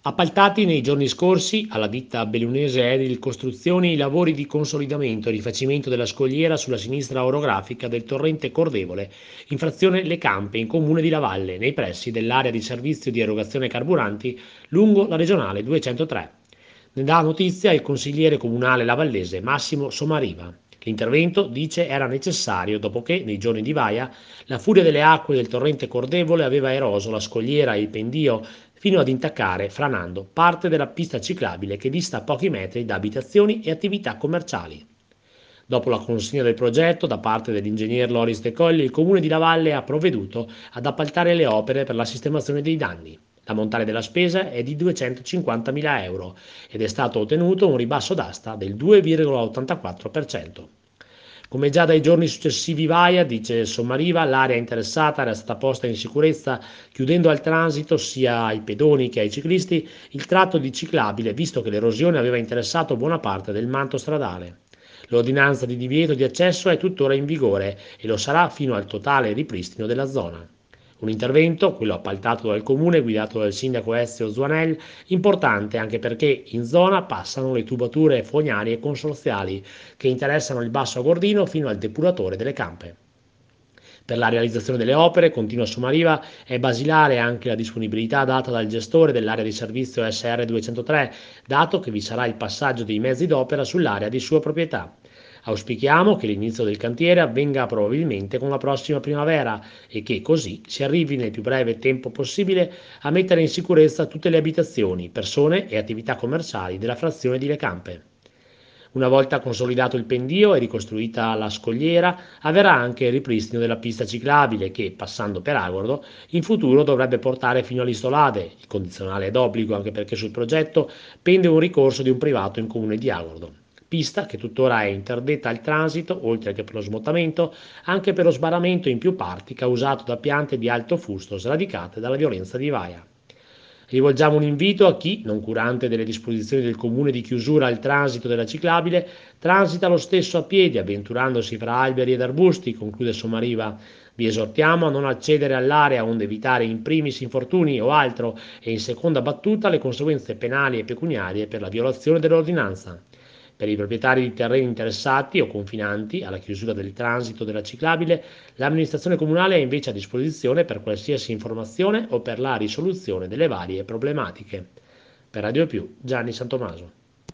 Appaltati nei giorni scorsi alla ditta bellunese Edil Costruzioni i lavori di consolidamento e rifacimento della scogliera sulla sinistra orografica del torrente Cordevole, in frazione Le Campe, in comune di Lavalle, nei pressi dell'area di servizio di erogazione carburanti lungo la regionale 203. Ne dà notizia il consigliere comunale lavallese Massimo Somariva. L'intervento, dice, era necessario dopo che, nei giorni di Vaia, la furia delle acque del torrente Cordevole aveva eroso la scogliera e il pendio fino ad intaccare, franando, parte della pista ciclabile che dista pochi metri da abitazioni e attività commerciali. Dopo la consegna del progetto da parte dell'ingegner Loris De Colli, il comune di Lavalle ha provveduto ad appaltare le opere per la sistemazione dei danni. L'ammontare della spesa è di 250.000 euro ed è stato ottenuto un ribasso d'asta del 2,84%. Come già dai giorni successivi Vaia, dice Sommariva, l'area interessata era stata posta in sicurezza chiudendo al transito sia ai pedoni che ai ciclisti il tratto di ciclabile, visto che l'erosione aveva interessato buona parte del manto stradale. L'ordinanza di divieto di accesso è tuttora in vigore e lo sarà fino al totale ripristino della zona. Un intervento, quello appaltato dal comune guidato dal sindaco Ezio Zuanel, importante anche perché in zona passano le tubature fognarie e consorziali che interessano il Basso Agordino fino al depuratore delle Campe. Per la realizzazione delle opere, continua Somariva, è basilare anche la disponibilità data dal gestore dell'area di servizio SR 203, dato che vi sarà il passaggio dei mezzi d'opera sull'area di sua proprietà. Auspichiamo che l'inizio del cantiere avvenga probabilmente con la prossima primavera e che così si arrivi nel più breve tempo possibile a mettere in sicurezza tutte le abitazioni, persone e attività commerciali della frazione di Le Campe. Una volta consolidato il pendio e ricostruita la scogliera, avverrà anche il ripristino della pista ciclabile che, passando per Agordo, in futuro dovrebbe portare fino all'Istolade. Il condizionale è d'obbligo anche perché sul progetto pende un ricorso di un privato in comune di Agordo. Pista che tuttora è interdetta al transito, oltre che per lo smottamento, anche per lo sbarramento in più parti causato da piante di alto fusto sradicate dalla violenza di Vaia. Rivolgiamo un invito a chi, non curante delle disposizioni del comune di chiusura al transito della ciclabile, transita lo stesso a piedi, avventurandosi fra alberi ed arbusti, conclude Sommariva. Vi esortiamo a non accedere all'area onde evitare in primis infortuni o altro e in seconda battuta le conseguenze penali e pecuniarie per la violazione dell'ordinanza. Per i proprietari di terreni interessati o confinanti alla chiusura del transito della ciclabile, l'amministrazione comunale è invece a disposizione per qualsiasi informazione o per la risoluzione delle varie problematiche. Per Radio Più, Gianni Santomaso.